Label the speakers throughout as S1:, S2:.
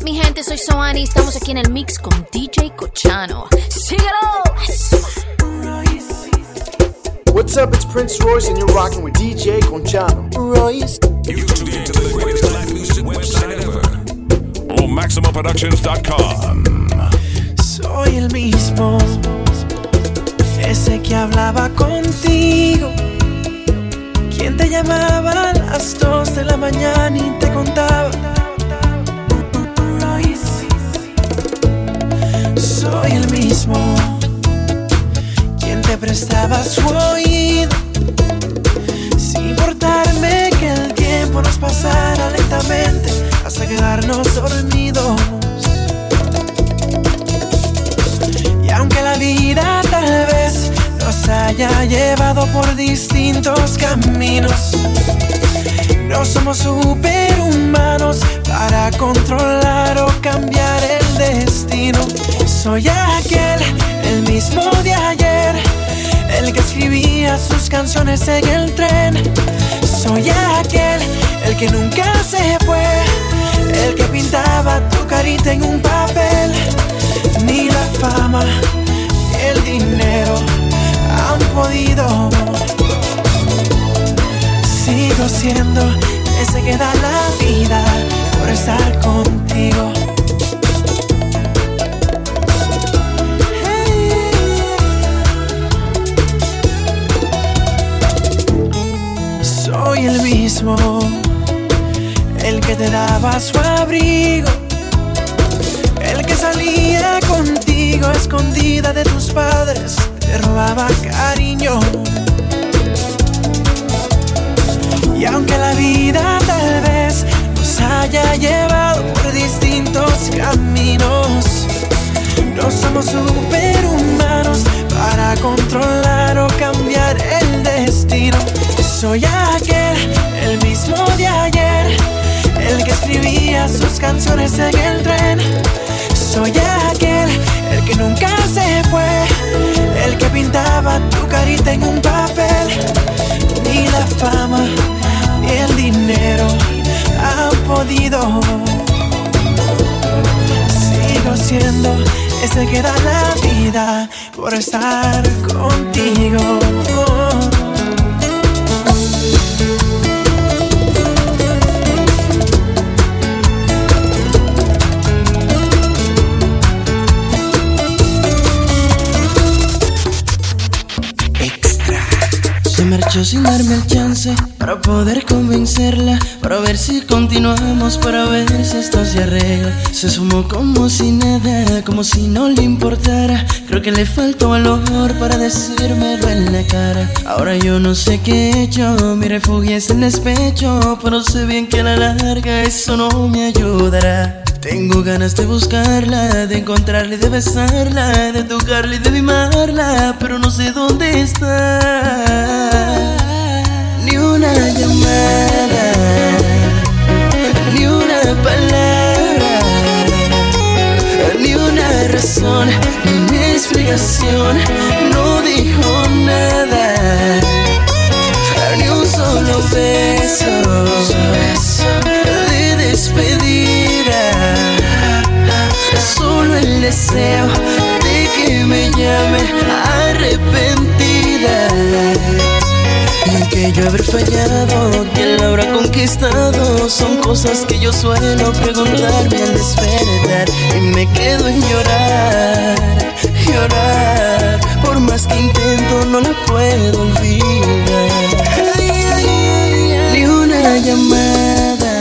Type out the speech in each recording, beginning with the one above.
S1: up, mi gente? Soy Soani. Estamos aquí en el mix con DJ Cochano. ¡Síguelo!
S2: What's up? It's Prince Royce, and you're rocking with DJ Conchano. Royce.
S3: You tuned in to the greatest live music website ever. On MaximumProductions.com.
S4: Soy el mismo, ese que hablaba contigo, quien te llamaba a las 2 de la mañana y te contaba. Soy el mismo, quien te prestaba su oído, sin importarme que el tiempo nos pasara lentamente hasta quedarnos dormidos. Y aunque la vida tal vez nos haya llevado por distintos caminos, no somos superhumanos para controlar o cambiar el destino. Soy aquel, el mismo de ayer, el que escribía sus canciones en el tren. Soy aquel, el que nunca se fue, el que pintaba tu carita en un papel. Ni la fama ni el dinero han podido. Sigo siendo ese que da la vida por estar contigo. Soy el mismo, el que te daba su abrigo, el que salía contigo a escondida de tus padres, te robaba cariño. Y aunque la vida tal vez nos haya llevado por distintos caminos, no somos superhumanos para controlar o cambiar el destino. Soy aquel, el mismo de ayer, el que escribía sus canciones en el tren. Soy aquel, el que nunca se fue, el que pintaba tu carita en un papel. Ni la fama ni el dinero han podido. Sigo siendo ese que da la vida por estar contigo.
S5: Se marchó sin darme el chance para poder convencerla, para ver si continuamos, para ver si esto se arregla. Se sumó como si nada, como si no le importara. Creo que le faltó valor para decírmelo en la cara. Ahora yo no sé qué he hecho, mi refugio es el despecho, pero sé bien que a la larga eso no me ayudará. Tengo ganas de buscarla, de encontrarla y de besarla, de tocarla y de mimarla, pero no sé dónde está. Ni una llamada, ni una palabra, ni una razón, ni una explicación. No dijo nada, ni un solo beso de despedida. Solo el deseo de que me llame arrepentida, y que yo haber fallado, que la habrá conquistado. Son cosas que yo suelo preguntarme al despertar, y me quedo en llorar, llorar. Por más que intento no la puedo olvidar. Ni una llamada,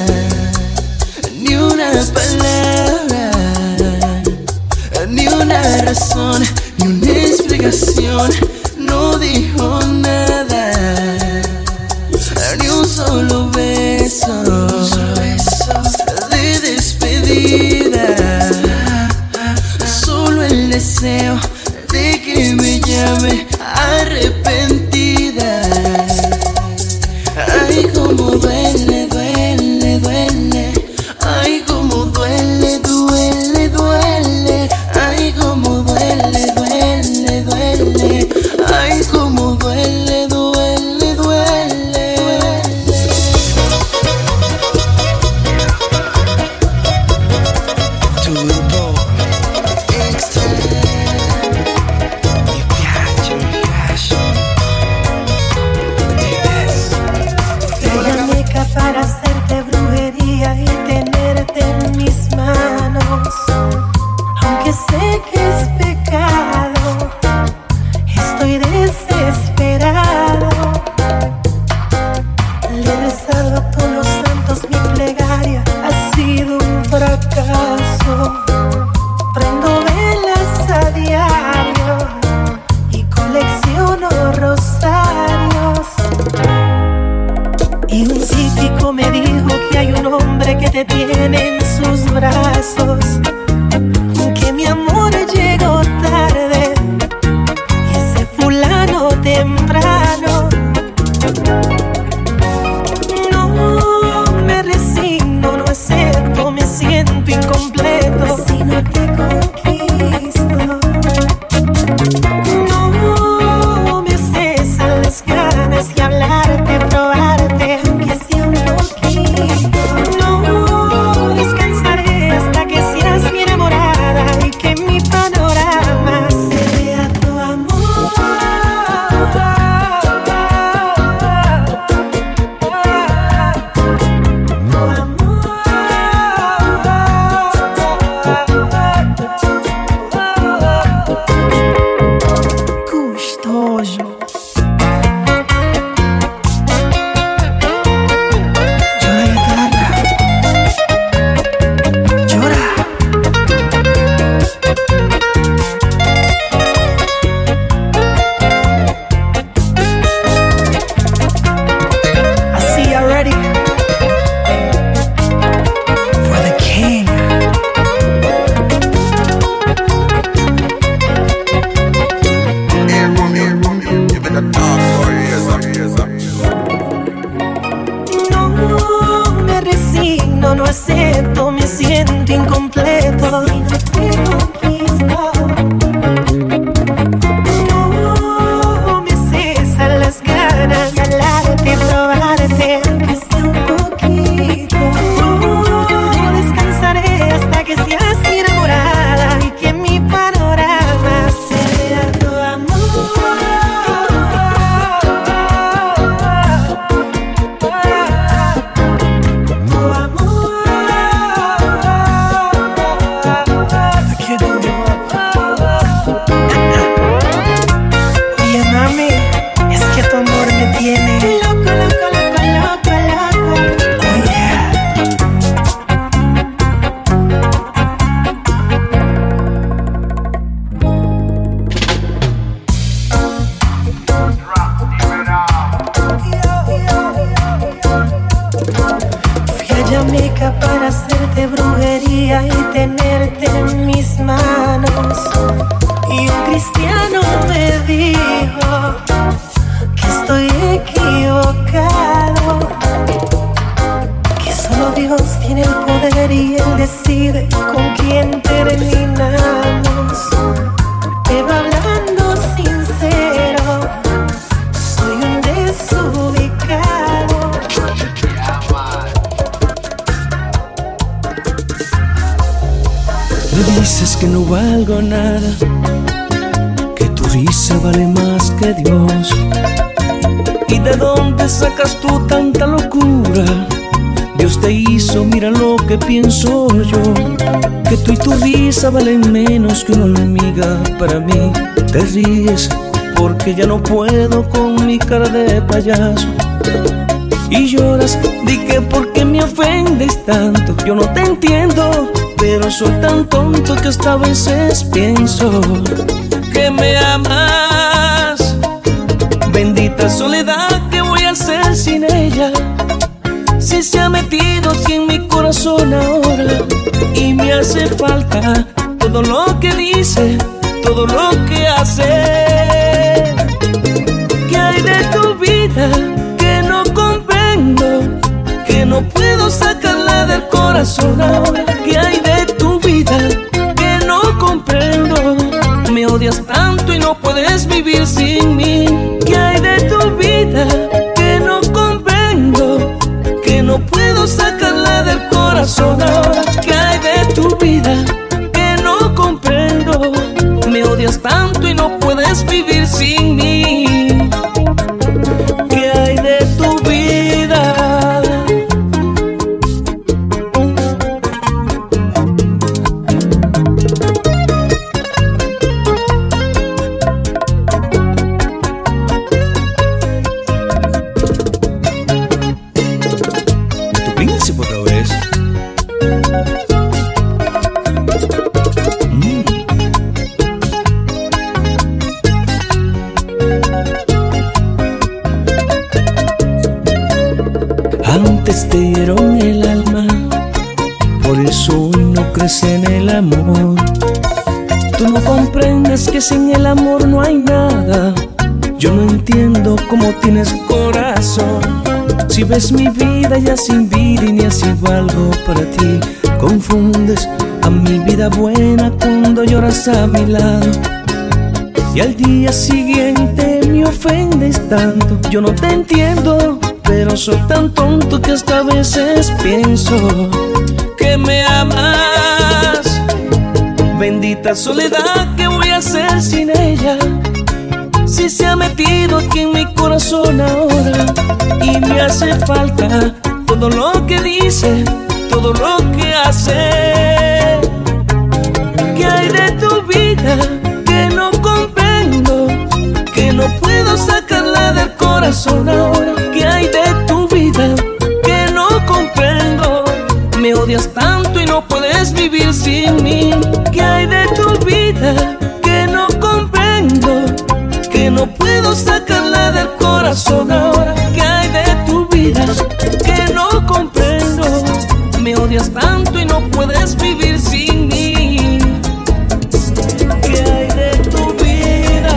S5: ni una palabra, ni una razón, ni una explicación. No dijo nada, ni un solo beso de despedida. Solo el deseo de que me llame arrepentida. Ay, cómo duele, duele, duele. Ay, cómo duele, duele, duele. Ay, cómo duele, duele, duele. Ay, cómo duele, duele, duele.
S4: siento incompleto si no te conquisto. No me cesan las ganas de hablarte, probarte, aunque sea un poquito. No descansaré hasta que seas mi enamorada y que mi panorama se vea tu amor. No acepto, me siento incompleto si no te conquisto. No me cesan las ganas de hablarte, probarte, aunque sea un poquito. No descansaré hasta que seas mi enamorada y que mi panorama sea tu amor. Jamaica para hacerte brujería y tenerte en mis manos. Y un cristiano me dijo que estoy equivocado, que solo Dios tiene el poder y Él decide con quién terminamos. Pero hablando sincero, soy un desubicado.
S5: Me dices que no valgo nada, que tu risa vale más que Dios. ¿Y de dónde sacas tú tanta locura? Dios te hizo, mira lo que pienso yo, que tú y tu risa valen menos que una hormiga. Para mí te ríes porque ya no puedo con mi cara de payaso. Y lloras, di que por qué me ofendes tanto. Yo no te entiendo, pero soy tan tonto que hasta a veces pienso que me amas. Bendita soledad, ¿qué voy a hacer sin ella? Si se ha metido aquí en mi corazón ahora y me hace falta todo lo que dice, todo lo que hace. ¿Qué hay de tu vida que no comprendo? Que no puedo sacarla del corazón ahora. ¿Qué hay de tu vida que no comprendo? Me odias tanto y no puedes vivir sin mí. ¿Qué hay de tu vida que no comprendo? Que no puedo sacarla del corazón ahora. ¿Qué hay de tu vida que no comprendo? Me odias tanto y no puedes vivir sin mí. ¿Qué hay de tu vida? Tu príncipe otra vez. Antes te dieron el alma, por eso hoy no crece en el amor. Tú no comprendes que sin el amor no hay nada. Yo no entiendo cómo tienes corazón. Si ves mi vida ya sin vida y ni así valgo para ti. Confundes a mi vida buena cuando lloras a mi lado, y al día siguiente me ofendes tanto. Yo no te entiendo, pero soy tan tonto que hasta a veces pienso que me amas. Bendita soledad, ¿qué voy a hacer sin ella? Si se ha metido aquí en mi corazón ahora y me hace falta todo lo que dice, todo lo que hace. ¿Qué hay de tu vida que no comprendo? Que no puedo sacarla del corazón ahora. ¿Qué hay de tu vida que no comprendo? Me odias tanto y no puedes vivir sin mí. ¿Qué hay de tu vida que no comprendo? Que no puedo sacarla del corazón ahora. ¿Qué hay de tu vida que no comprendo? Me odias tanto y no puedes vivir sin mí. ¿Qué hay de tu vida?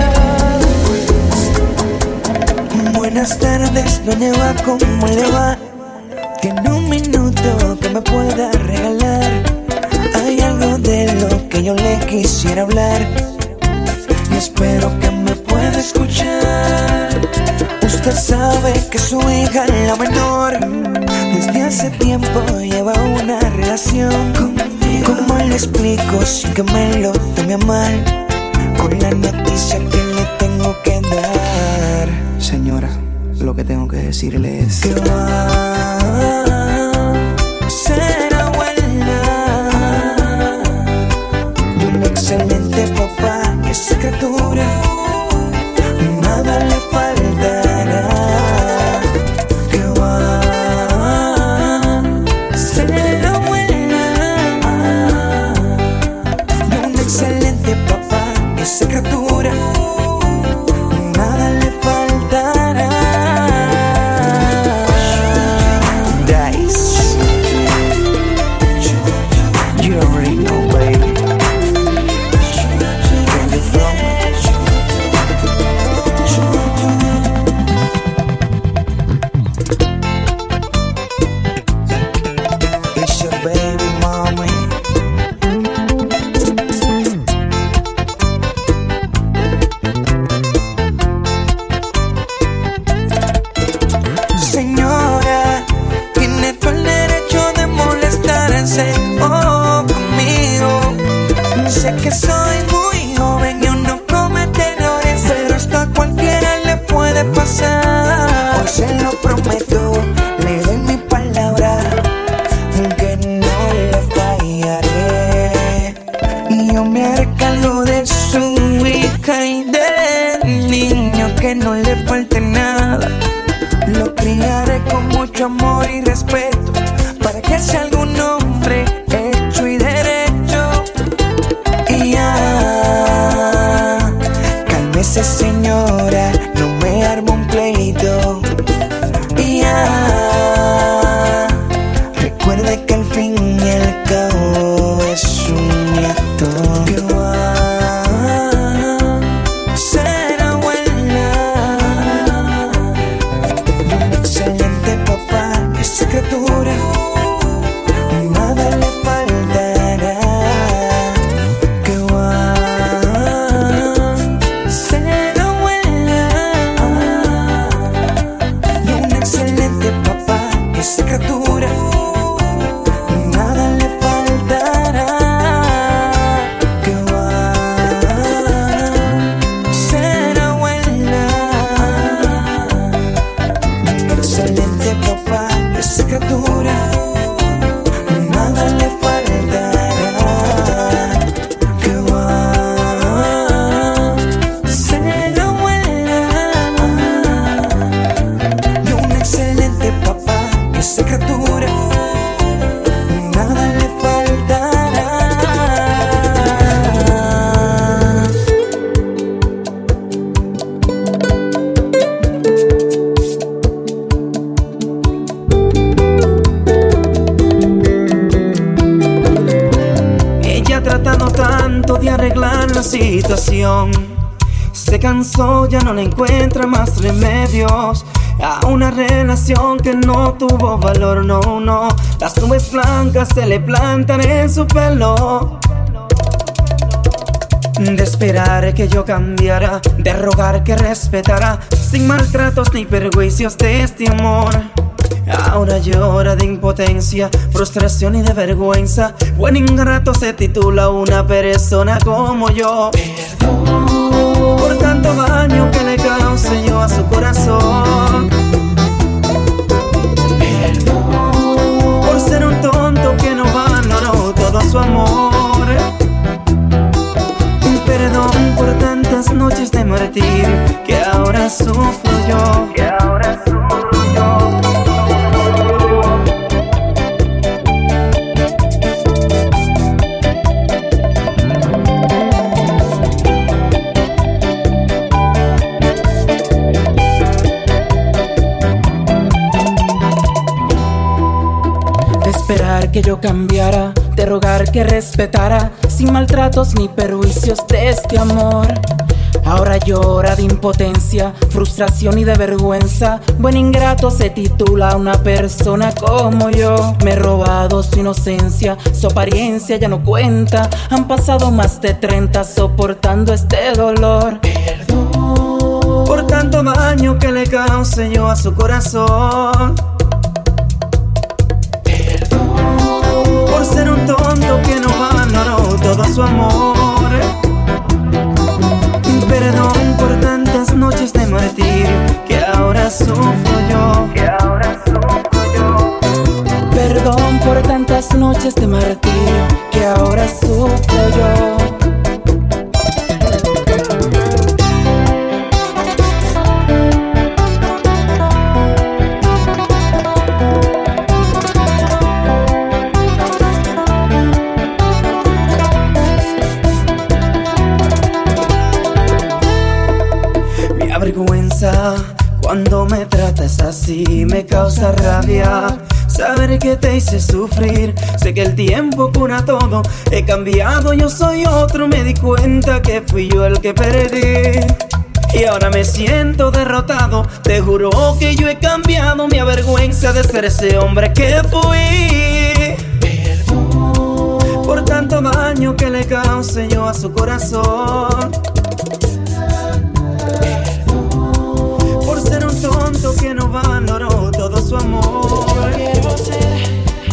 S4: Buenas tardes, doña Eva, ¿cómo le va? Tiene un minuto que me pueda regalar. Hay algo de lo que yo le quisiera hablar y espero que me pueda escuchar. Usted sabe que su hija, la menor, desde hace tiempo lleva una relación conmigo. ¿Cómo le explico sin que me lo tome a mal? Con la noticia que le tengo que dar.
S5: Señora, lo que tengo que decirle es
S4: que va a ser abuela de un excelente papá. Esa criatura nada le faltará. Que va a ser abuela de un excelente papá. Esa criatura nada le faltará. Dice, you already know, baby. Where you from? It's your baby mommy. Señora, tiene todo el derecho de molestarse conmigo. Sé que soy muy joven y uno comete errores, pero esto a cualquiera le puede pasar. Hoy se lo prometo, le doy mi palabra, que no le fallaré. Y yo me haré cargo de su hija y del niño, que no le falte nada. Lo criaré con mucho amor y respeto, para que sea algún hombre hecho y derecho. Y ya, cálmese señora, no me arme un pleito. Y ya, recuerde que al fin y al cabo es un nieto. Que va a ser abuela de un excelente papá. Esa criatura nada le faltará. Que va a ser abuela de un excelente papá. Esa criatura nada le faltará. Que va a ser abuela de un excelente papá. Esa criatura nada le faltará. Que va a ser abuela de un excelente papá. Esa criatura nada le faltará.
S5: ella tratando tanto de arreglar la situación. Se cansó, ya no le encuentra más remedios. a una relación que no tuvo valor, no, no. Las nubes blancas se le plantan en su pelo. De esperar que yo cambiara, de rogar que respetara, sin maltratos ni perjuicios de este amor. Ahora llora de impotencia, frustración y de vergüenza. Buen ingrato se titula una persona como yo. Perdón por tanto daño que le causé yo a su corazón. Perdón por ser un tonto que no valoró todo su amor. Perdón por tantas noches de martirio que ahora sufro yo. De esperar que yo cambiara, de rogar que respetara, sin maltratos ni perjuicios de este amor. Ahora llora de impotencia, frustración y de vergüenza. Buen ingrato se titula una persona como yo. Me he robado su inocencia, su apariencia ya no cuenta. Han pasado más de 30 soportando este dolor. Perdón por tanto daño que le causé yo a su corazón. Por ser un tonto que no valoró todo su amor. Perdón por tantas noches de martirio que ahora sufro yo. Perdón por tantas noches de martirio que ahora sufro yo. Vergüenza cuando me tratas así, me causa rabia saber que te hice sufrir. Sé que el tiempo cura todo, he cambiado, yo soy otro. Me di cuenta que fui yo el que perdí y ahora me siento derrotado. Te juro que yo he cambiado, me avergüenza de ser ese hombre que fui. Perdón por tanto daño que le causé yo a su corazón. Tonto que no valoró todo su amor. Yo quiero ser,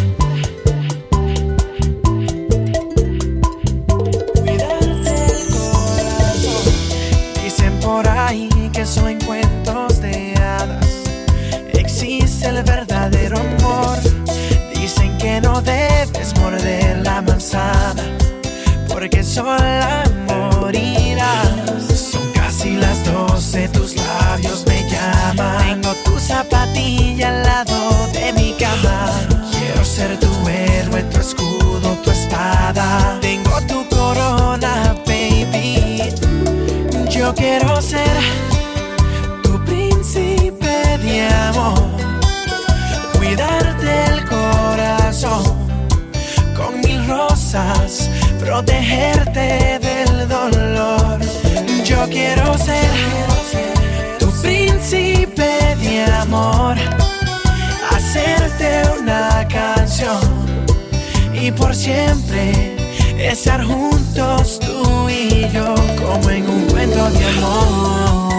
S5: cuidarte el corazón. Dicen por ahí que son cuentos de hadas, existe el verdadero amor. Dicen que no debes morder la manzana porque sola morirás. Son casi las 12, tus labios me llaman. Tengo tu zapatilla al lado de mi cama. Quiero ser tu héroe, tu escudo, tu espada. Tengo tu corona, baby. Yo quiero ser tu príncipe de amor, cuidarte el corazón con 1000 rosas, protegerte del dolor. Yo quiero ser tu príncipe de amor, hacerte una canción y por siempre estar juntos tú y yo, como en un cuento de amor.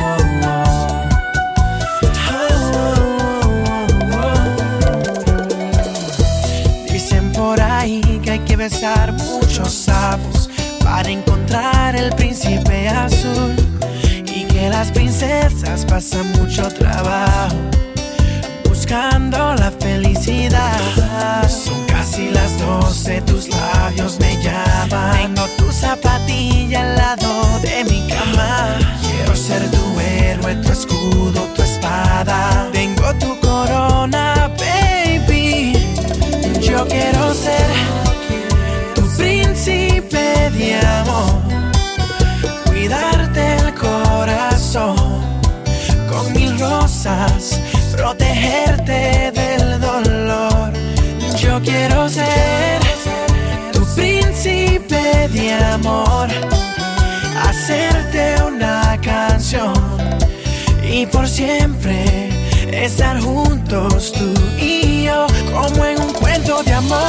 S5: Dicen por ahí que hay que besar muchos sapos para encontrar el príncipe azul, y que las princesas pasan mucho trabajo buscando la felicidad. Son casi las 12, tus labios me llaman. Tengo tu zapatilla al lado de mi cama. Quiero ser tu héroe, tu escudo, tu espada. Tengo tu corona, baby. Yo quiero ser tu príncipe de amor, cuidarte el corazón con 1000 rosas, protegerte del dolor. Yo quiero ser tu príncipe de amor, hacerte una canción
S4: y por siempre estar juntos tú y yo, como en un cuento de amor.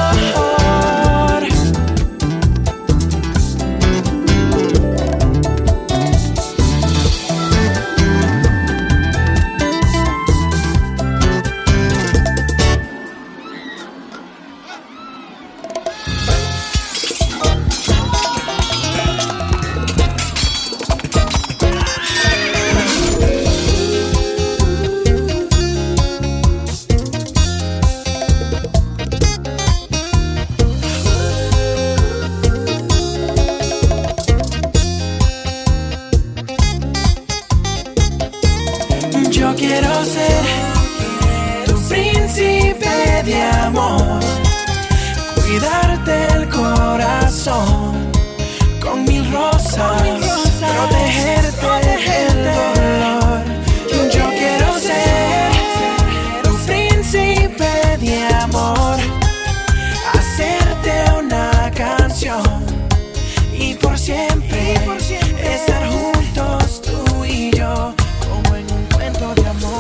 S4: Yo quiero ser tu príncipe de amor, cuidarte el corazón con mil rosas, protegerte del dolor. Yo quiero ser tu príncipe de amor, hacerte una canción y por siempre estar juntos tú y yo, como en un cuento de amor.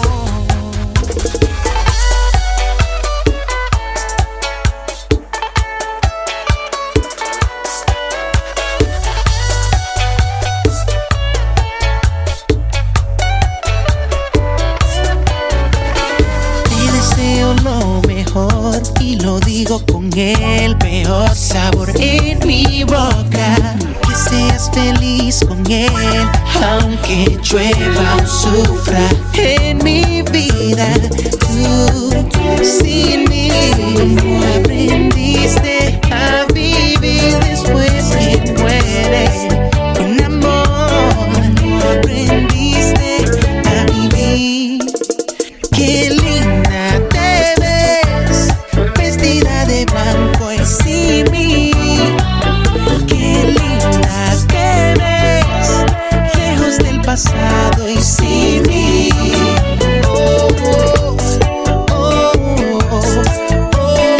S5: Te deseo lo mejor y lo digo con el peor sabor en mi boca. Que seas feliz con él, aunque llueva o sufra en mi vida. Tú sin mí, ¿cómo aprendiste a vivir después que muere un amor? ¿Cómo aprendiste a vivir? Qué linda te ves, vestida de blanco y sin mí. Qué linda te ves, lejos del pasado y sin mí. Oh, oh, oh, oh,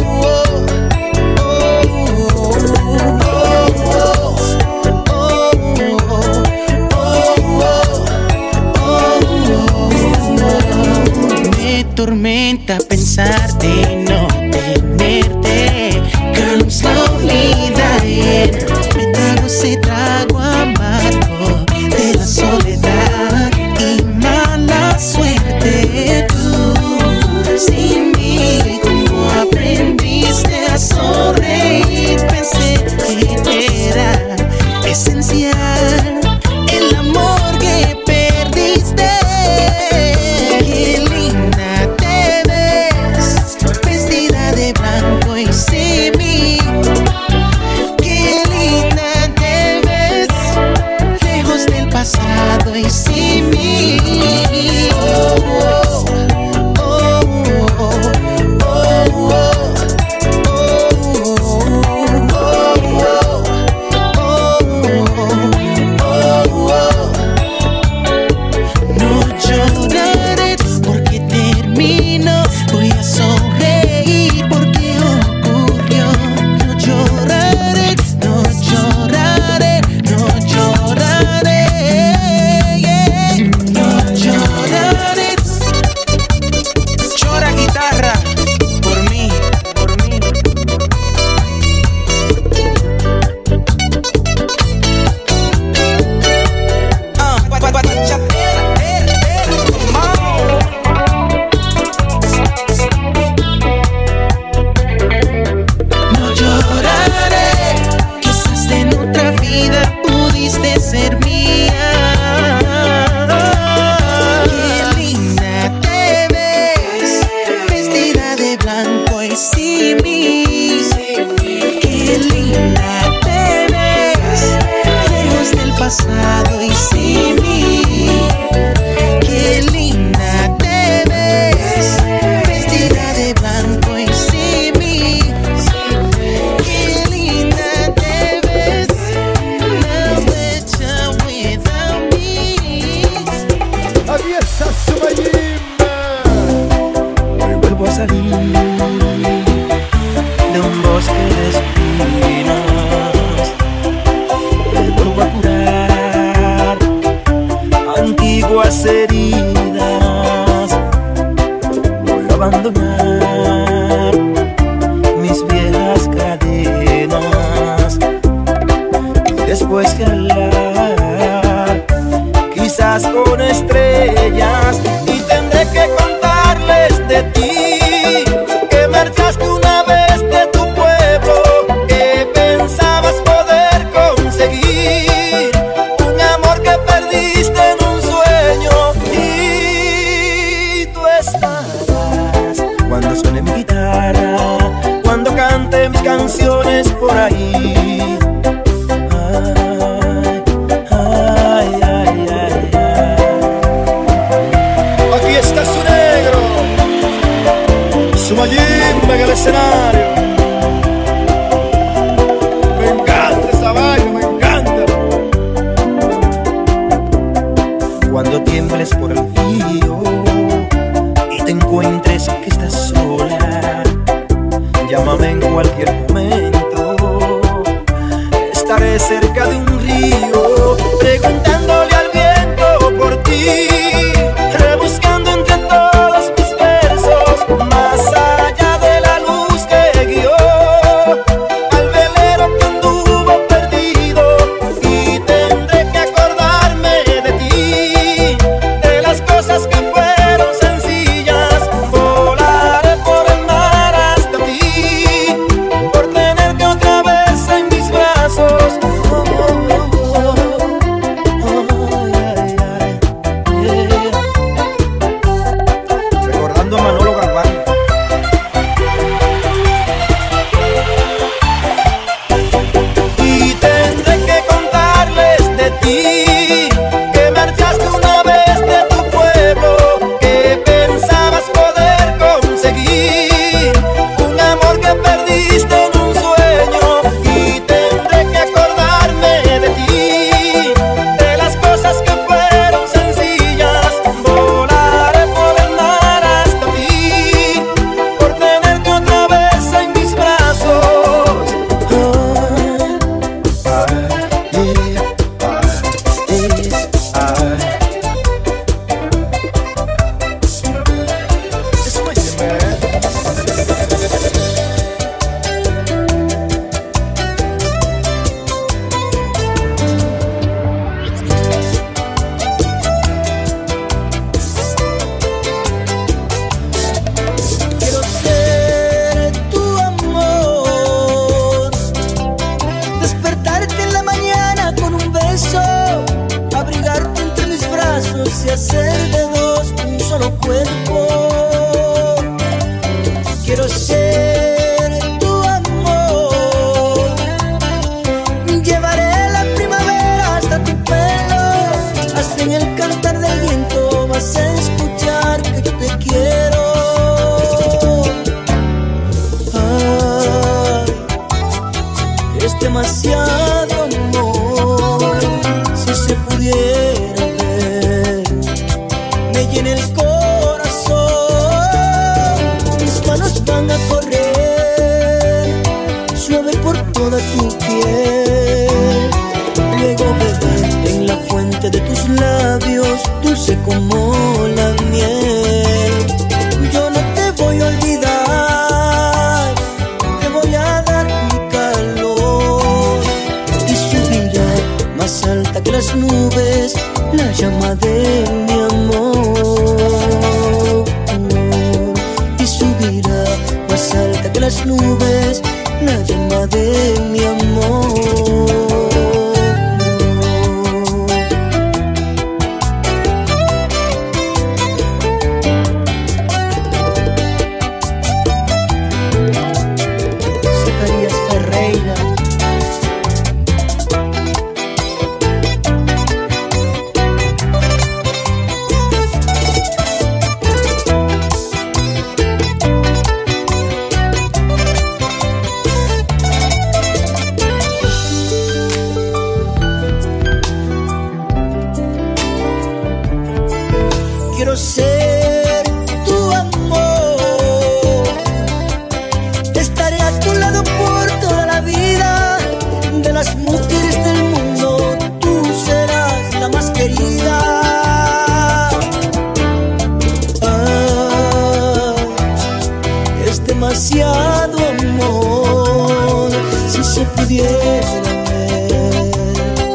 S5: me tormenta pensarte y no tenerte. Girl, I'm slowly dying. Me trago ese trago amargo de la soledad y mala suerte. Tú sin mí, ¿cómo aprendiste a sonreír? Pensé que era esencial el amor que perdiste. Qué linda te ves, vestida de blanco y sin mí. Qué linda te ves, lejos del pasado y sin mí. Oh, oh, oh, oh, oh, oh, no lloraré porque terminó, voy a sonreír porque ocurrió. No lloraré, no lloraré, no lloraré, yeah. No lloraré.
S4: Llora guitarra por mí, por mí.
S5: No lloraré, quizás en otra vida pudiste ser mía. Qué linda te ves, vestida de blanco y sin mí. Qué linda te ves, lejos del pasado y sin mí. Qué linda te ves, vestida de blanco y sin mí. Qué linda te ves, now that you're without me.
S2: Aviesa su mayimba.
S4: Hoy vuelvo a salir de un bosque de espinos. Me vuelvo a curar tiempo escalar, quizás con estrellas, y tendré que contarles de ti, que marchaste una vez de tu pueblo, que pensabas poder conseguir un amor que perdiste en un sueño, y tú estarás cuando suene mi guitarra, cuando cante mis canciones por ahí. Ay, ay, ay, ay, ay. Aquí está su negro, su mayimba en el escenario. Me encanta esa vaina, me encanta. Cuando tiembles por el frío y te encuentres que estás sola, llámame en cualquier momento. Estaré cerca de un río, preguntándole al viento por ti, rebuscando entre todos mis versos, más allá de la luz que guió al velero que anduvo perdido. Y tendré que acordarme de ti, de las cosas que fueron sencillas. Volaré por el mar hasta ti, por tenerte otra vez en mis brazos. Recordando a Manolo Galván. Y tendré que contarles de ti, que marchaste una vez de tu pueblo, que pensabas poder conseguir un amor que perdiste en un sueño. Y tendré que acordarme de ti, de las cosas que fueron sencillas. Volaré por el mar hasta ti, por tenerte otra vez en mis brazos. Quiero ser tu amor, despertarte en la mañana con un beso, abrigarte entre mis brazos y hacer de dos un solo cuerpo. Quiero ser tu amor, llevaré la primavera hasta tu pelo, hasta en el cantar del viento vas a escuchar que yo te quiero. Es demasiado amor, si se pudiera ver, me llena el corazón, mis manos van a correr suave por toda tu piel, luego beber en la fuente de tus labios, dulce como la miel. Yo no te voy a olvidar, te voy a dar mi calor, y subirá más alta que las nubes la llama de mi amor, y subirá más alta que las nubes la llama de mi amor. Zacarías Ferreira. Quiero ser tu amor, estaré a tu lado por toda la vida. De las mujeres del mundo, tú serás la más querida. Es demasiado amor, si se pudiera ver,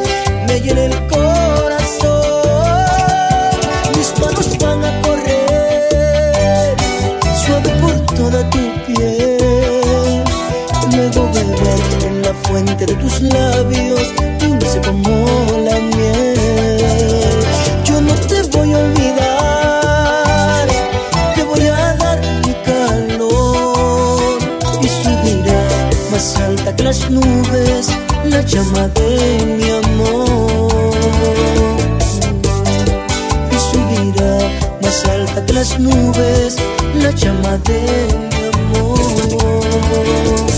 S5: piel el corazón. Mis manos van a correr suave por toda tu piel, luego beber en la fuente de tus labios, dulce como la miel. Yo no te voy a olvidar, te voy a dar mi calor y subirá más alta que las nubes la llama de mi amor. Y subirá más alta que las nubes la llama de mi amor.